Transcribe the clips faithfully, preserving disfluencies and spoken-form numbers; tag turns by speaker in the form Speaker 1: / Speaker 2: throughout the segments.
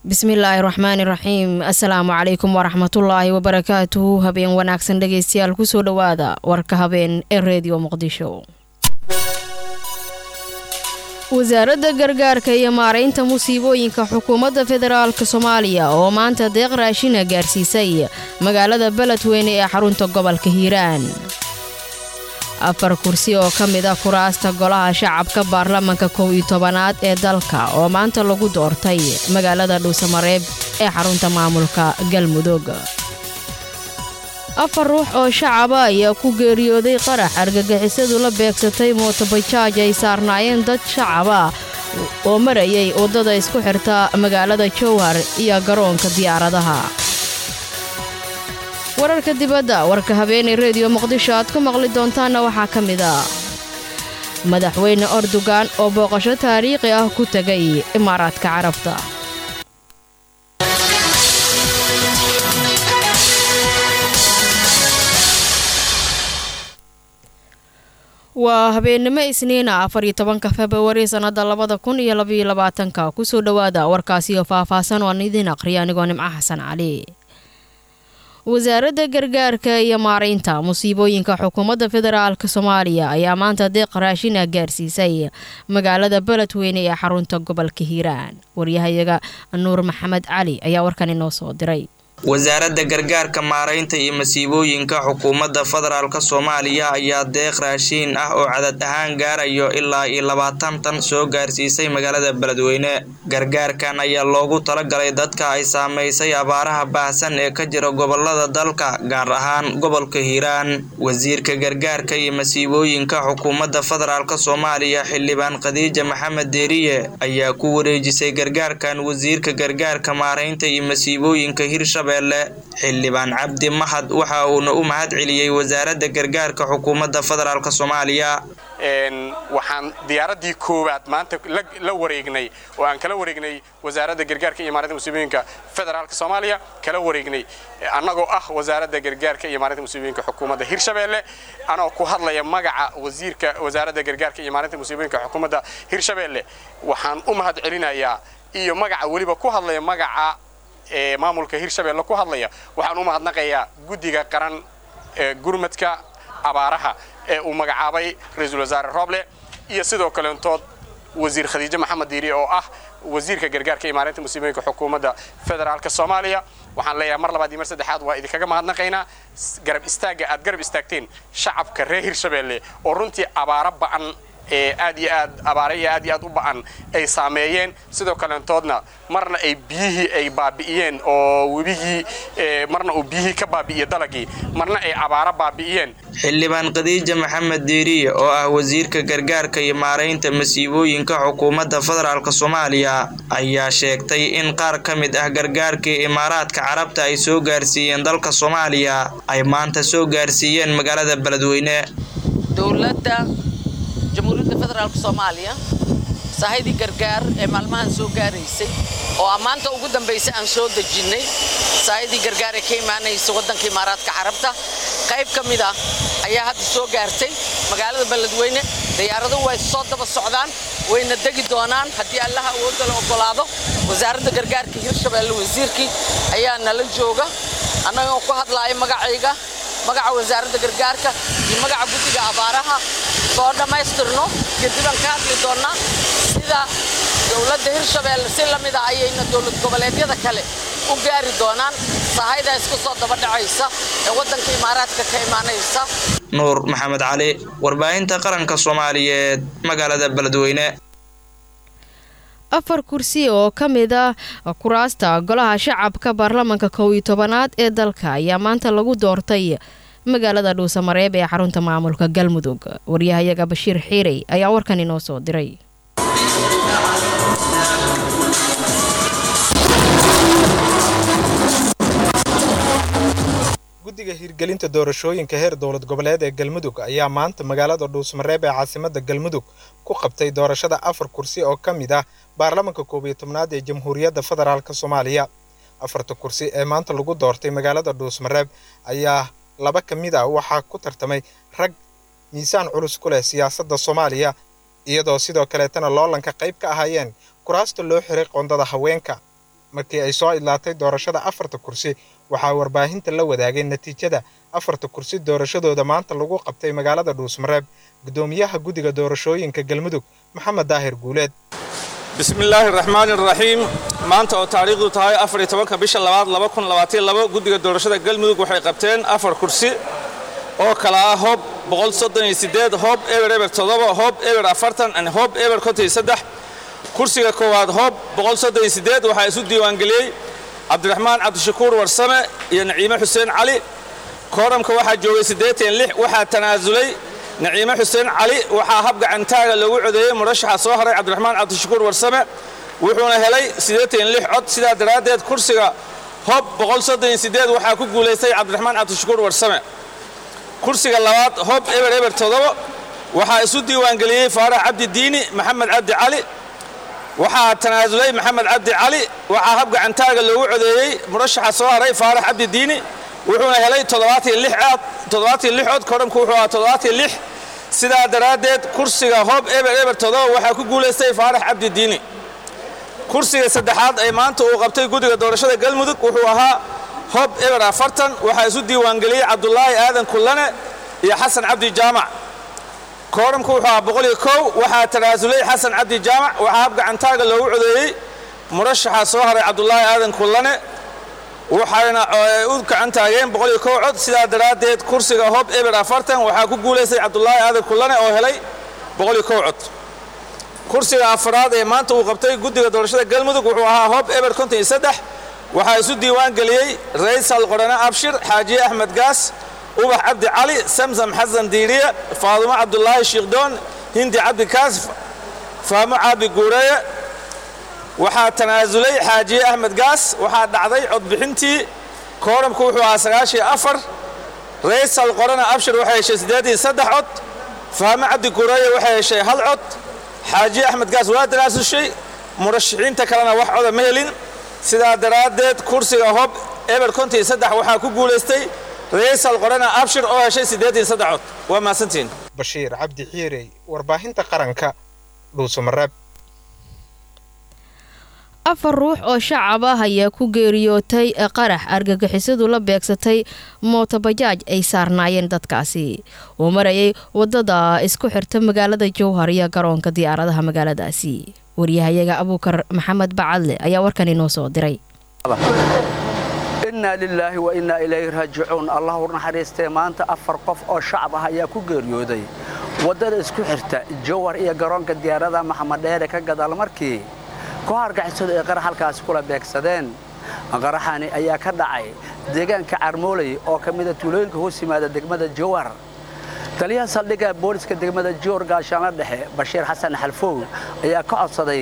Speaker 1: bismillaahi raxmaani raxiim assalaamu calaykum waraxmatullaahi wabarakaatuhu habeen wanaagsan dhegaystayaal kusoo dhawaada warka habeen ee reediyo muqdisho. wasaaradda gargaarka iyo maaraynta musiibooyinka xukuumadda federaalka soomaaliya oo maanta deeq raashina gaarsiisay magaalada beledweyne ee xarunta gobolka hiiraan. afar kursi oo ka mid ah kuraasta golaha shacabka baarlamanka kow iyo tobanaad ee dalka oo maanta lagu doortay magaalada dhuusamareeb ee xarunta maamulka galmudug. afar ruux oo shacaba ayaa ku geeriyooday qarax argagixisadu la beegsatay mootobajaaj ay saarnaayeen dad shacaba oo marayay waddada isku xirta magaalada jowhar iyo garoonka diyaaradaha. wararka dibadda warka habeenay reediyo muqdisho aad ku maqli doontaanna waxaa ka mid ah madaxweyne Erdogan oo booqasho taariikhi ah ku tagay Imaaraadka Carabta. waa habeenimo isniina afar iyo tobanka February sanada labada kun iyo laba iyo labaatanka kusoo dhawaada warkaasi oo faahfaahsan oo aan idin aqriyo anigoo Nimco Xasan Cali. wasaaradda gargaarka iyo maaraynta musiibooyinka xukuumadda federaalka Soomaaliya ayaa maanta deeq raashin gaarsiisay magaalada beledweyne ee xarunta gobolka Hiiraan. waryahayaga Nuur Maxamed Cali ayaa warkan inoo soo diray.
Speaker 2: wasaaradda gargaarka maaraynta iyo masiibooyinka xukuumadda federaalka Soomaaliya ayaa deeq raashin ah oo cadad ahaan gaarayo ilaa iyo labaatan tan soo gaarsiisay magaalada beledweyne. gargaarkan ayaa loogu talagalay dadka ay saameysay abaaraha baahsan ee ka jira gobolada dalka gaar ahaan gobolka Hiiraan. wasiirka gargaarka iyo masiibooyinka xukuumadda federaalka Soomaaliya xildhibaan Khadiija Maxamed Deeriye ayaa ku wareejisay gargaarkan wasiirka gargaarka maaraynta iyo masiibooyinka Hirshabeelle xildhibaan Cabdi Mahad waxa uu u mahad celiyay wasaaradda gargaarka xukuumadda federaalka Soomaaliya.
Speaker 3: een waxaan diyaaradii koowaad maanta la wareegnay oo aan kala wareegnay wasaaradda gargaarka iyo maaraynta musiibooyinka federaalka Soomaaliya kala wareegnay anagoo ah wasaaradda gargaarka iyo maaraynta musiibooyinka xukuumadda Hirshabeelle anoo ku hadlaya magaca wasiirka wasaaradda gargaarka iyo maaraynta musiibooyinka xukuumadda Hirshabeelle waxaan u mahad celinayaa iyo magaca waliba ku hadlaya magaca ee maamulka Hirshabeelle ku hadlaya waxaan u mahadnaqayaa guddiga qaran ee gurmadka abaaraha ee uu magacaabay Ra'iisul Wasaare Roble iyo sidoo kale intood wasiir Khadiija Maxamed Deeriye oo ah wasiirka gargaarka iyo maaraynta musiibooyinka xukuumadda federaalka Soomaaliya. waxaan leeyahay mar labaad iyo mar saddexaad waa idinkaga mahadnaqaynaa garab istaaga aad garab istaagteen shacabka reer Hirshabeelle oo runtii abaara ba'an ee aad iyo aad abaaraya aad iyo aad u ba'an ay saameeyeen sidoo kale intoodna marna ay biyihii ay baabi'iyeen oo webigii marna uu biyihii ka baabi'iyay dalagii marna ay abaara baabi'iyeen.
Speaker 2: xildhibaan Khadiija Maxamed Deeriye oo ah wasiirka gargaarka iyo maaraynta masiibooyinka xukuumadda federaalka Soomaaliya ayaa sheegtay in qaar ka mid ah gargaarka Imaaraadka Carabta ay soo gaarsiiyeen dalka Soomaaliya ay maanta soo gaarsiiyeen magaalada beledweyne.
Speaker 4: dowladda jamhuuriyadda federaalka Soomaaliya sahaydi gargaar ee maalmahan soo gaaraysay oo amaanta ugu dambeysay aan soo dajinay sahaydi gargaar ee ka imaanaysa waddanka Imaaraadka Carabta qayb ka mid ah ayaa hadda soo gaartay magaalada beledweyne. diyaaradu way soo daba socdaan wayna degi doonaan haddii Allaha uu wada ogolaado. wasaaradda gargaarka Hirshabeelle wasiirkii ayaa nala jooga anagoo ku hadlaaya magacayga magaca wasaaradda gargaarka iyo magaca guddiga abaaraha soo dhamaystirno kadib aan ka hadli doonaa sida dowladda Hirshabeelle si la mid ah ayayna dowlad goboleedyada kale u gaari doonaan sahayda isku soo daba dhacaysa ee waddanka Imaaraadka ka imaanaysa.
Speaker 2: Nuur Maxamed Cali warbaahinta qaranka Soomaaliyeed magaalada beledweyne.
Speaker 1: afar kursi oo ka mid ah kuraasta golaha shacabka baarlamanka kow iyo tobanaad ee dalka ayaa maanta lagu doortay magaalada dhuusamareeb ee xarunta maamulka galmudug. waryahayaga Bashiir Xiirey ayaa warkan inoo soo diray.
Speaker 5: guddiga hirgelinta doorashooyinka heer dowlad goboleed ee galmudug ayaa maanta magaalada dhuusamareeb ee caasimadda galmudug ku qabtay doorashada afar kursi oo ka mid ah baarlamanka koob iyo tobnaad ee jamhuuriyadda federaalka Soomaaliya. afarta kursi ee maanta lagu doortay magaalada dhuusamareeb ayaa laba ka mid ah waxaa ku tartamay rag miisaan culus ku leh siyaasadda Soomaaliya iyadoo sidoo kale tan loolanka qayb ka ahaayeen kuraasta loo xiray qoondada haweenka. markii ay soo idlaatay doorashada afarta kursi waxaa warbaahinta la wadaagay natiijada afarta kursi doorashadooda maanta lagu qabtay magaalada Dhuusmareeb gudoomiyaha guddiga doorashooyinka Galmudug Maxamed Daahir Guuleed.
Speaker 6: bismillaahi raxmaani raxiim maanta oo taariikhdu tahay afar iyo tobanka bisha labaad laba kun labaatan iyo labo guddiga doorashada Galmudug waxay qabteen afar kursi oo kala ah hoob boqol soddon iyo siddeed hoob eber eber toddoba hoob eber afartan and hoob eber konton iyo saddex kursiga koowaad hoob boqol soddon iyo siddeed waxaa isu diiwaan geliyay Cabdiraxmaan Cabdishakuur Warsame iyo Naciime Xuseen Cali kooramka waxaa joogay siddeetan iyo lix waxaa tanaasulay Naciime Xuseen Cali waxaa hab gacantaaga lagu codeeyay murashaxa soo haray Cabdiraxmaan Cabdishakuur Warsame wuxuuna helay siddeetan iyo lix cod sidaa daraadeed kursiga hoob boqol soddon iyo siddeed waxaa ku guuleystay Cabdiraxmaan Cabdishakuur Warsame kursiga labaad hoob eber eber toddoba waxaa isu diiwaan geliyay Faarax Cabdi Diini Maxamed Cabdi Cali waxaa tanaasulay Maxamed Cabdi Cali waxaa hab gacantaaga lagu codeeyay murashaxa soo haray Faarax Cabdi Diini wuxuuna helay toddobaatan iyo lix cod toddobaatan iyo lix cod koramku wuxuu ahaa toddobaatan iyo lix sidaa daraadeed kursiga hoob eber eber toddoba waxaa ku guuleystay Faarax Cabdi Diini kursiga saddexaad ay maanta uu qabtay guddiga doorashada Galmudug wuxuu ahaa hoob eber afartan waxaa isu diiwaan geliyay Cabdullaahi Aadan Kullane iyo Xasan Cabdi Jaamac kooramku wuxuu ahaa boqol iyo kow waxaa tanaasulay Xasan Cabdi Jaamac waxaa hab gacantaaga loogu codeeyay murashaxa soo haray Cabdullaahi Aadan Kullane waxayna u gacan taageen boqol iyo kow cod sidaa daraadeed kursiga hoob eber afartan waxaa ku guuleystay Cabdullaahi Aadan Kullane oo helay boqol iyo kow cod kursiga afraad ee maanta uu qabtay guddiga doorashada Galmudug wuxuu ahaa hoob eber konton iyo saddex waxaa isu diiwaan geliyay Raysal Qorane Abshir Xaaji Axmed Gaas Ubax Cabdi Cali Samsam Xasan Diiriye Faadumo Cabdullaahi Shiikhdoon Hindi Cabdi Kaas Faamo Caabi Guureeye waxaa tanaasulay Xaaji Axmed Gaas waxaa dhacday cod bixintii kooramku wuxuu ahaa sagaashan iyo afar Raysal Qorane Abshir waxay heshay siddeetan iyo saddex cod Faamo Cabdi Guureeye waxay heshay hal cod Xaaji Axmed Gaas waa tanaasushay murashaxiinta kalena wax cod ma helin sidaa daraadeed kursiga hoob eber konton iyo saddex waxaa ku guuleystay Raysal Qorane Abshir oo heshay siddeetan iyo saddex cod waa maasantiin
Speaker 5: Bashiir Cabdi Xiirey warbaahinta qaranka Dhuusmareeb.
Speaker 1: afar ruux oo shacab ah ayaa ku geeriyootay qarax argagixisadu la beegsatay mootobajaaj ay saarnaayeen dadkaasi oo marayay wadada isku xirta magaalada Jowhar iyo garoonka diyaaradaha magaaladaasi wariyahayaga Abuukar Maxamed Bacadle ayaa warkan inoo soo diray.
Speaker 7: inna lillahi wa inna ilayhi raaji'uun Allahu naxariistay maanta afar qof oo shacab ah ayaa ku geeriyooday wadada isku xirta Jowhar iyo garoonka diyaaradaha Maxamed Dheere ka gadaal markii koox argagixisadu ay qarax halkaas kula beegsadeen qaraxani ayaa ka dhacay deegaanka Carmooley oo kamid ah tuulooyinka hoos yimaada degmada Jowhar taliyaha saldhigga booliska degmada Jowhar gaashaanka dhexe Bashiir Xasan Xalfow ayaa ka codsaday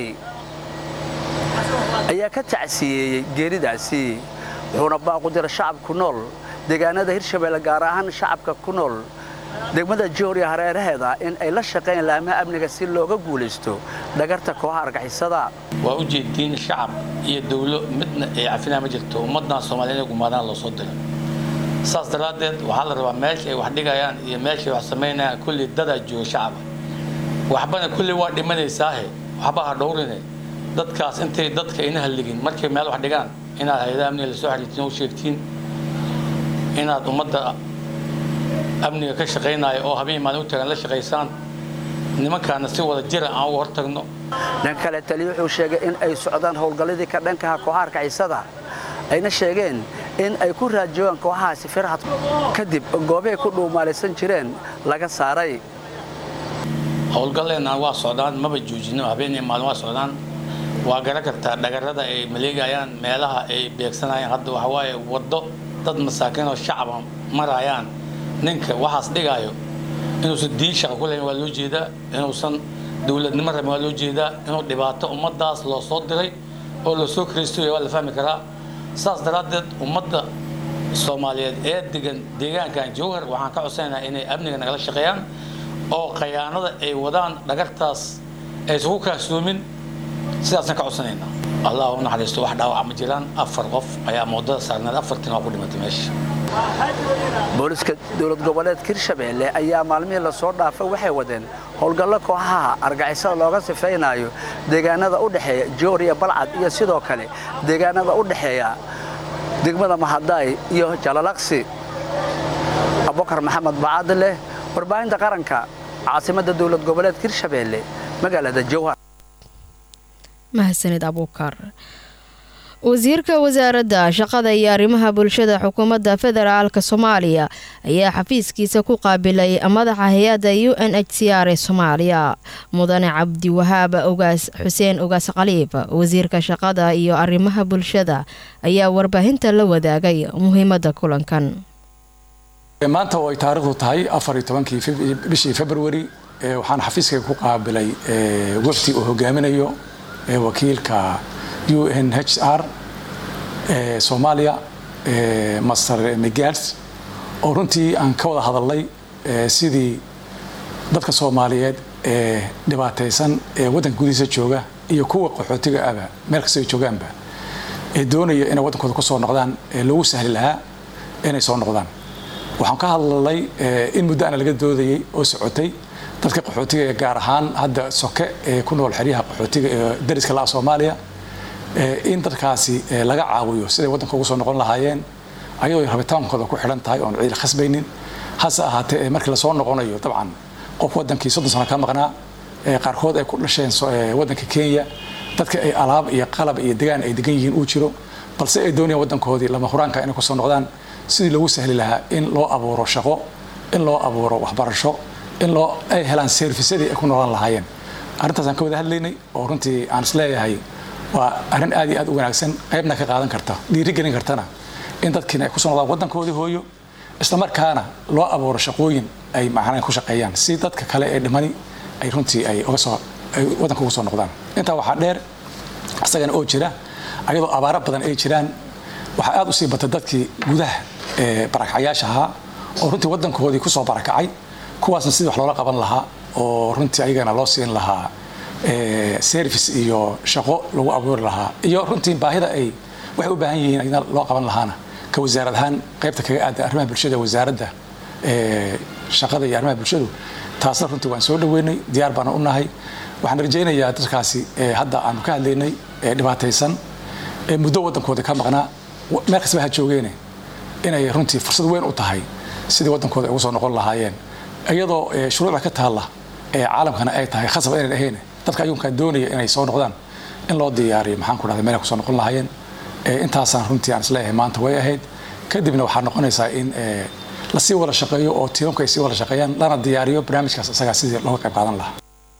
Speaker 7: ayaa ka tacsiyeeyay geeridaasi wuxuuna baaqu diray shacab ku nool deegaanada Hirshabeelle gaar ahaan shacabka ku nool degmada Jowhar iyo hareeraheeda in ay la shaqeeyaan laamaha amniga si looga guuleysto dhagarta kooxaha argagixisada
Speaker 8: waa u jeedin shacab iyo dawlad midna ay cafina ma jirto ummadna Soomaaliyeed ee gumaadaan loo soo diray saas daraadeed waxa la rabaa meesha ay wax dhigayaan iyo meesha ay wax sameynayaan kulli dada jooga shacab waxbana kulli waa dhimanaysaa waxba ha dhowrinay dadkaas intay dadka ina haligin markay meel wax dhigaan inaad hay'adaha amniga la soo xiriirtiin oo sheegtiin inaad ummadda amniga ka shaqeynaayo oo habeen maalin u tagan la shaqeysaan nimankaana si wada jir aan u hortagno
Speaker 7: dhan kale taliye wuxuu sheegay in ay socdaan howlgalladii ka dhanka kooxaha argagixisada ayna sheegeen in ay ku raajiyaan kooxahaasi firxad kadib goobaha ku dhuumaalaysan jireen laga saaray
Speaker 8: howlgalleena waa socdaan maba joojino habeen maalin waa socdaan waa garan kartaa dhagarada ay maleegayaan meelaha ay beegsanayaan hadda waxa waaye wado dad masaakiin oo shacab marayaan ninka waxaas dhigayo inuusan diin shaqo ku leeyahay waa loo jeedaa inuusan dawladnimo rabin waa loo jeedaa inuu dhibaato ummadaas loo soo diray oo loo soo kriistay waa la fahmi karaa saas daraadeed ummadda Soomaaliyeed ee degan deegaankan Jowhar waxaan ka codsanaynaa inay amniga nagala shaqeeyaan oo khiyaanada ay wadaan dhagartaas ay isugu kaasoomin sidaasna ka codsanaynaa Allahu naxariisto wax dhaawac ma jiraan afar qof ayaa moodada saarnaa afartan oo ku dhimatay meesha
Speaker 7: booliska dowlad goboleedka Hirshabeelle ayaa maalmihii la soo dhaafay waxay wadeen howlgallo kooxaha argagixisada looga sifeynayo deegaanada u dhaxeeya Joor iyo Balcad iyo sidoo kale deegaanada u dhaxeeya degmada Mahadaay iyo Jalalaqsi. Abubakar Maxamed Bacadle, warbaahinta qaranka, caasimadda dowlad goboleedka Hirshabeelle, magaalada Jowhar.
Speaker 1: mahadsanid Abubakar. wasiirka wasaaradda shaqada iyo arrimaha bulshada xukuumadda federaalka Soomaaliya ayaa xafiiskiisa ku qaabilay madaxa hay'adda U N H C R ee Soomaaliya mudane Cabdi Wahaab Ogaas Xuseen Ogaas Khaliif. wasiirka shaqada iyo arrimaha bulshada ayaa warbaahinta la wadaagay muhiimadda kulankan.
Speaker 9: maanta oo ay taariikhdu tahay afar iyo tobankii bishii February waxaan xafiiskayga ku qaabilay wafdi uu hogaaminayo wakiilka U N H C R ee Soomaaliya ee Master Miguel oo runtii aan ka wada hadalnay sidii dadka Soomaaliyeed ee dhibaataysan ee wadanka gudihiisa jooga iyo kuwa qaxootiga ah meel kasta ay joogaanba ee doonaya inay wadankooda ku soo noqdaan ee lagu sahli lahaa inay soo noqdaan. waxaan ka hadalnay in muddo aan laga doodayay oo socotay dadka qaxootiga ee gaar ahaan hadda soke ee ku nool xiriyaha qaxootiga ee dariska la Soomaaliya in dadkaasi laga caawiyo siday wadanka ugu soo noqon lahaayeen ayadoo rabitaankooda ku xiran tahay oo ciil khasbaynin hase ahaatee markii la soo noqonayo dabcan qof wadankii soddon sano ka maqnaa qaarkood ay ku dhasheen wadanka Kenya dadka ay alaab iyo qalab iyo deegaan ay degan yihiin uu jiro balse ay doonayaan wadankoodii lama huraanka inay ku soo noqdaan sidii lagu sahli lahaa in loo abuuro shaqo in loo abuuro waxbarasho in loo ay helaan serviceedii ay ku noolaan lahaayeen. arrintaas aan ka wada hadlaynay oo runtii aan isleeyahay waa arrin aad iyo aad u wanaagsan qaybna ka qaadan karta dhiirigelin kartana in dadkina ay ku soo noqdaan wadankoodii hooyo isla markaana loo abuuro shaqooyin ay macnaheedu ku shaqeeyaan si dadka kale ee dhimani ay runtii ay uga soo ay wadanka ugu soo noqdaan. intaa waxaa dheer asagana oo jira ayadoo abaaro badan ay jiraan waxa aad u sii batay dadkii gudaha ee barakacayaasha ahaa oo runtii wadankoodii ku soo barakacay kuwaasna sidii wax loola qaban lahaa oo runtii ayagana loo siin lahaa ee service iyo shaqo lagu abuuri lahaa iyo runtii baahida ay waxay u baahan yihiin ayna loo qaban lahaana ka wasaarad ahaan qaybta kaga aad arrimaha bulshada wasaaradda ee shaqada iyo arrimaha bulshadu taasna runtii waan soo dhaweynay diyaar baan u nahay. waxaan rajaynayaa dadkaasi ee hadda aan ka hadlaynay ee dhibaataysan ee muddo wadankooda ka maqnaa meel kasta ha joogeen inay runtii fursad weyn u tahay sidii wadankooda ugu soo noqon lahaayeen iyadoo shuruucda ka taala ee caalamkana ay tahay khasab inay ahayn dadka ayuunka doonaya inay soo noqdaan in loo diyaariyo maxaan ku dhahday meel ku soo noqon lahaayeen intaasaan runtii aan isleeyahay maanta way ahayd kadibna waxaa noqonaysaa in la sii wada shaqeeyo oo tiimka ay sii wada shaqeeyaan lana diyaariyo barnaamijkaas isaga sidii looga qayb qaadan lahaa.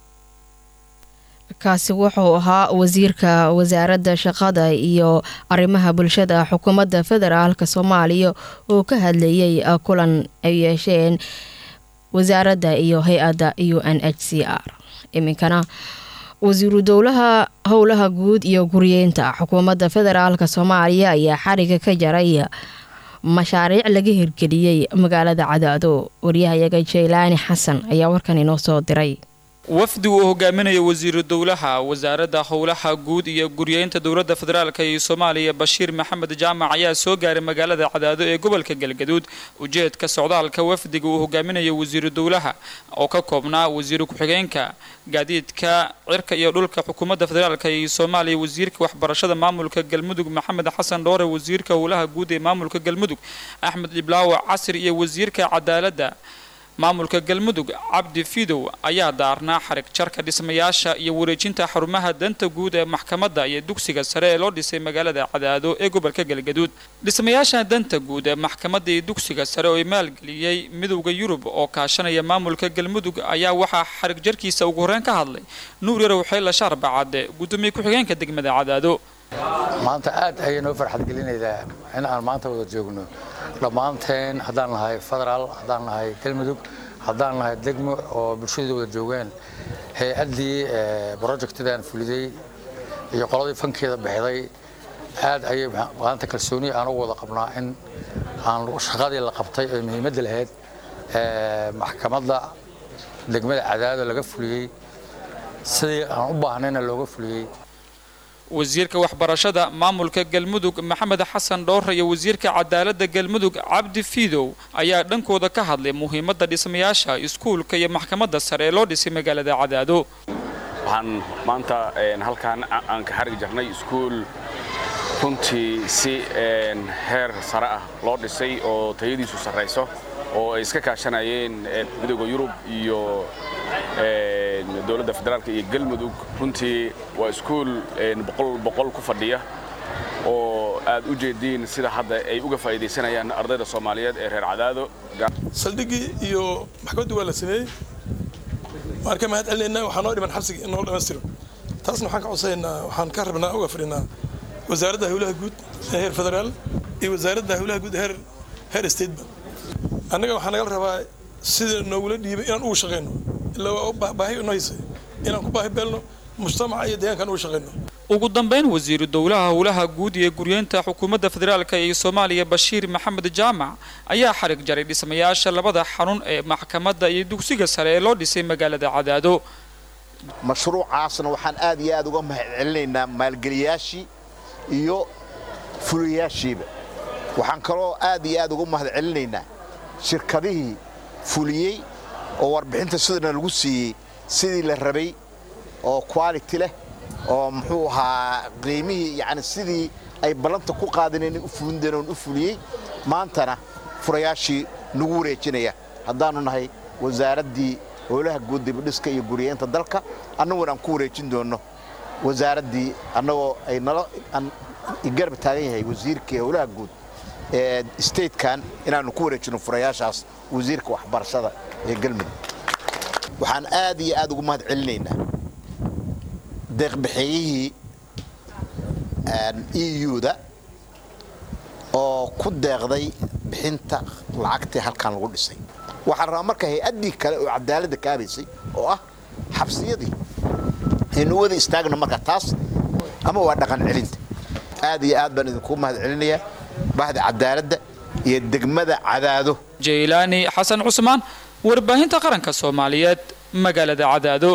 Speaker 1: kaasi wuxuu ahaa wasiirka wasaaradda shaqada iyo arrimaha bulshada xukuumadda federaalka Soomaaliya oo ka hadlayay kulan ay yeesheen wasaaradda iyo hay'adda U N H C R. iminkana wasiiru dowlaha howlaha guud iyo guryeynta xukuumadda federaalka Soomaaliya ayaa xariga ka jaray mashaariic laga hirgeliyay magaalada Cadaado. wariyahayaga Jeylaani Xasan ayaa warkan inoo soo diray.
Speaker 10: wafdi uu hogaaminayo wasiiru dowlaha wasaaradda howlaha guud iyo guryeynta dowladda federaalka ee Soomaaliya Bashiir Maxamed Jaamac ayaa soo gaaray magaalada Cadaado ee gobolka Galgaduud. ujeedka socdaalka wafdiga uu hogaaminayo wasiiru dowlaha oo ka koobnaa wasiiru ku-xigeenka gaadiidka cirka iyo dhulka xukuumadda federaalka ee Soomaaliya wasiirka waxbarashada maamulka Galmudug Maxamed Xasan Dhoore wasiirka howlaha guud ee maamulka Galmudug Axmed Iblaaw Casir iyo wasiirka cadaaladda maamulka Galmudug Cabdi Fidow ayaa daarnaa xarig jarka dhismayaasha iyo wareejinta xarumaha danta guud ee maxkamadda iyo dugsiga sare ee loo dhisay magaalada Cadaado ee gobolka Galgaduud. dhismayaasha danta guud ee maxkamadda iyo dugsiga sare oo maalgeliyay midowga Yurub oo kaashanaya maamulka Galmudug ayaa waxaa xarig jarkiisa ugu horreyn ka hadlay Nuur Yarow Xeela Sharbacade gudoomiye ku-xigeenka degmada Cadaado.
Speaker 11: maanta aad ayay noo farxad gelinaysaa in aan maanta wada joogno dhammaanteen haddaan nahay federaal haddaan nahay Galmudug haddaan nahay degmo oo bulshada wada joogaan hay-addii projectadan fuliday iyo qoladii fankeeda bixiday aad ayay maanta kalsooni aan ugu wada qabnaa in aan shaqadii la qabtay ee muhiimadda lahayd maxkamadda degmada Cadaado laga fuliyay sidii aan u baahnayna looga fuliyay.
Speaker 10: wasiirka waxbarashada maamulka galmudug maxamed xasan dhoor iyo wasiirka cadaaladda galmudug cabdi fiidow ayaa dhankooda ka hadlay muhiimadda dhismayaasha iskuulka iyo maxkamadda sare ee loo dhisay magaalada Cadaado.
Speaker 12: waxaan maanta halkaan aan ka xarigi jirnay iskuul runtii si heer sare ah loo dhisay oo tayadiisu sareyso oo ay iska kaashanayeen midowga Yurub iyo dowladda federaalka iyo galmudug. runtii waa iskuul boqol boqol ku fadhiya oo aad u jeedin sida hadda ay uga faa'iideysanayaan ardayda Soomaaliyeed ee reer Cadaado.
Speaker 13: saldhigi iyo maxkamaddu waa la sameeyay marka ma hadalina waxaan noo dhiman xabsiga in loo dhameystiro taasna waxaan ka codsaynaa waxaan ka rabnaa uga fadhinaa wasaaradda hawlaha guud ee heer federaal iyo wasaaradda hawlaha guud heer heer state annaga waxaan naga rabaa sida noogula dhiibay inaan ugu shaqeyno ilaa baahi u naysay inaan ku baahi beelno mujtamaca iyo deegaankan ugu shaqeyno.
Speaker 10: ugu dambeyn wasiiru dowlaha howlaha guud iyo guryeenta xukuumadda federaalka ee Soomaaliya Bashiir Maxamed Jaamac ayaa xarig jaray dhismayaasha labada xarun ee maxkamadda iyo dugsiga sare ee loo dhisay magaalada Cadaado.
Speaker 14: mashruucaasna waxaan aad iyo aad uga mahadcelinaynaa maalgeliyaashii iyo fuliyaashiiba. waxaan kaloo aad iyo aad uga mahadcelinaynaa shirkadihii fuliyay oo warbixinta sidana lagu siiyay sidii la rabay oo quality leh oo muxuu ahaa qiimihii yani sidii ay balanta ku qaadineen u fulindeen oo u fuliyay maantana furayaashii nagu wareejinaya haddaanu nahay wasaaraddii howlaha guud dib u dhiska iyo guryeenta dalka annaguna aan ku wareejin doono wasaaraddii annagoo ay nala garab taagan yahay wasiirka howlaha guud ee state-kan inaanu ku wareejino furayaashaas wasiirka waxbarashada ee galmudug. waxaan aad iyo aad ugu mahadcelinaynaa deeq-bixiyihii E U-da oo ku deeqday bixinta lacagtii halkan lagu dhisay. waxaan rabaa marka hay-addii kale oo cadaaladda kaabaysay oo ah xabsiyadii aynu wada istaagno marka taas ama waa dhaqan celinta. aad iyo aad baan idinku mahadcelinayaa bahda cadaaladda iyo degmada Cadaado.
Speaker 10: Jeylaani Xasan Cusmaan warbaahinta qaranka Soomaaliyeed magaalada Cadaado.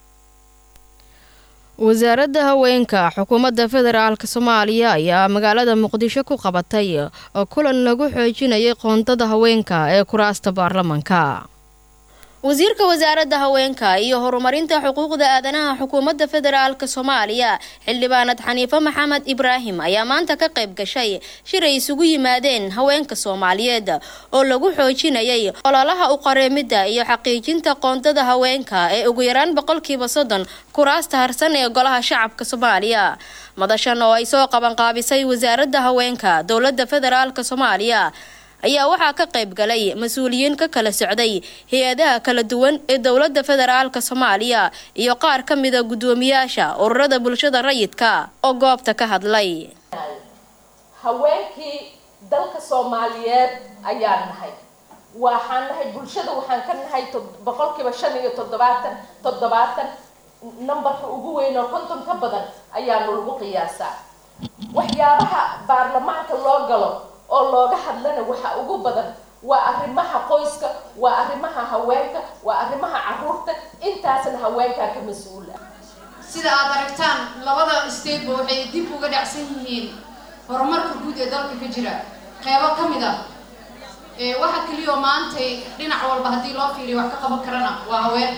Speaker 1: wasaaradda haweenka xukuumadda federaalka Soomaaliya ayaa magaalada Muqdisho ku qabatay kulan lagu xoojinayay qoondada haweenka ee kuraasta baarlamaanka. wasiirka wasaaradda haweenka iyo horumarinta xuquuqda aadanaha xukuumadda federaalka Soomaaliya xildhibaanad Xaniifa Maxamed Ibraahim ayaa maanta ka qayb gashay shir ay isugu yimaadeen haweenka Soomaaliyeed oo lagu xoojinayay ololaha u qareemida iyo xaqiijinta qoondada haweenka ee ugu yaraan boqolkiiba soddon kuraasta harsan ee golaha shacabka Soomaaliya. madashan oo ay soo qaban qaabisay wasaaradda haweenka dowladda federaalka Soomaaliya ayaa waxaa ka qayb galay mas'uuliyiin ka kala socday hay'adaha kala duwan ee dowladda federaalka Soomaaliya iyo qaar ka mid ah gudoomiyaasha ururada bulshada rayidka oo goobta ka hadlay.
Speaker 15: haweenkii dalka Soomaaliyeed ayaan nahay waxaan nahay bulshada waxaan ka nahay boqolkiiba shan iyo toddobaatan toddobaatan numberka ugu weyn oo konton ka badan ayaa lagu qiyaasaa. waxyaabaha baarlamaanka loo galo oo looga hadlana waxa ugu badan waa arrimaha qoyska, waa arrimaha haweenka, waa arrimaha carruurta, intaasna haweenka ka mas'uul ah.
Speaker 16: sida aad aragtaan labada state waxay dib uga dhacsan yihiin horumarka guud ee dalka ka jira qaybo ka mid ah ee waxa kaliya oo maanta dhinac walba hadii loo fiiriyo wax ka qaban karana waa haween.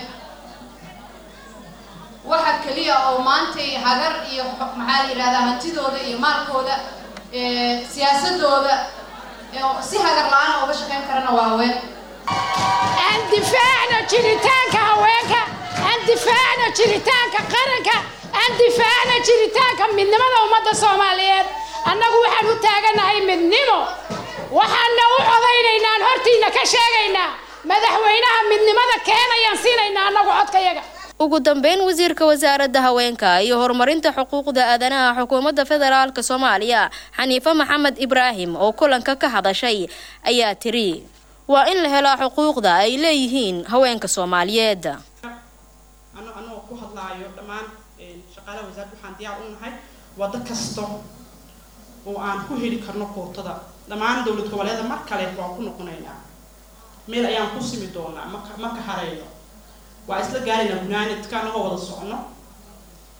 Speaker 16: waxa kaliya oo maanta hagar iyo maxaa la yiraahdaa hantidooda iyo maalkooda ee siyaasadooda si hagar la'aan uga shaqeyn karana waa haween.
Speaker 17: aan difaacna jiritaanka haweenka, aan difaacna jiritaanka qaranka, aan difaacna jiritaanka midnimada ummadda Soomaaliyeed. annagu waxaan u taaganahay midnimo, waxaana u codaynaynaa hortiina ka sheegaynaa madaxweynaha midnimada keenayaan siinaynaa annagu codkayaga.
Speaker 1: ugu dambeyn wasiirka wasaaradda haweenka iyo horumarinta xuquuqda aadanaha xukuumadda federaalka Soomaaliya Xaniifa Maxamed Ibraahim oo kulanka ka hadashay ayaa tiri waa in la helo xuquuqda ay leeyihiin haweenka Soomaaliyeed.
Speaker 18: anoo anoo ku hadlaayo dhamaan shaqaalaha wasaaradda waxaan diyaar u nahay wada kasto oo aan ku heli karno kootada dhamaan dawlad goboleedka mar kale waan ku noqonaynaa meel ayaan ku simi doonaa marka marka hareeyo waa isla gaarina gunaanadka anagoo wada socono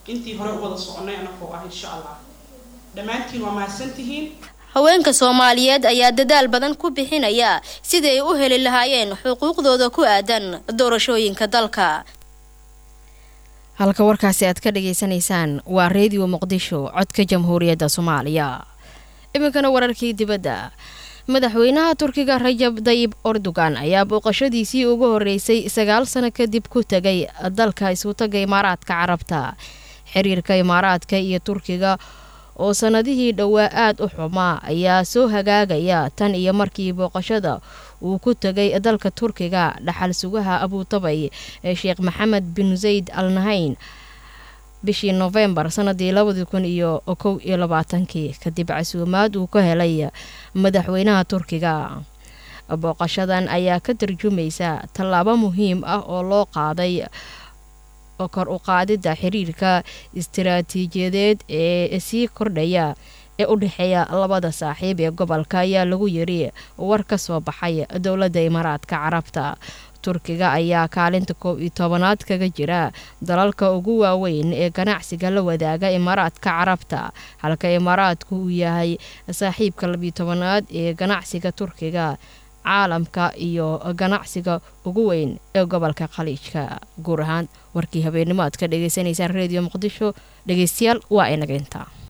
Speaker 18: intii hore u wada soconay anagoo ah insha allah dhammaantiin waa mahadsantihiin.
Speaker 1: haweenka Soomaaliyeed ayaa dadaal badan ku bixinaya sidii ay u heli lahaayeen xuquuqdooda ku aadan doorashooyinka dalka. halka warkaasi aad ka dhageysanaysaan waa Radio Muqdisho codka Jamhuuriyadda Soomaaliya. iminkana wararkii dibadda. madaxweynaha Turkiga Rajab Tayyip Erdogan ayaa booqashadiisii ugu horeysay sagaal sano kadib ku tagay dalka isku tagay Imaaraadka Carabta. xiriirka Imaaraadka iyo Turkiga oo sanadihii dhawaa aad u xumaa ayaa soo hagaagaya tan iyo markii booqashada uu ku tagay dalka Turkiga dhaxal sugaha Abu Dhabi ee Sheekh Mohammed bin Zayed Al Nahyan bishii November sanadii labada kun iyo kow iyo labaatan-kii kadib casuumaad uu ka helay madaxweynaha Turkiga. booqashadan ayaa ka tarjumaysa tallaabo muhiim ah oo loo qaaday oo kor u qaadida xiriirka istiraatiijiyadeed ee sii kordhaya ee u dhaxeeya labada saaxiib ee gobolka ayaa lagu yiri war ka soo baxay dowladda Imaaraadka Carabta. Turkiga ayaa kaalinta kow iyo tobanaad kaga jira dalalka ugu waaweyn ee ganacsiga la wadaaga Imaaraadka Carabta, halka Imaaraadku uu yahay saaxiibka laba iyo tobanaad ee ganacsiga Turkiga caalamka iyo ganacsiga ugu weyn ee gobolka Khaliijka. guur ahaan warkii habeenimo aad ka dhageysanaysaan Radio Muqdisho dhageystayaal waa inaga intaa.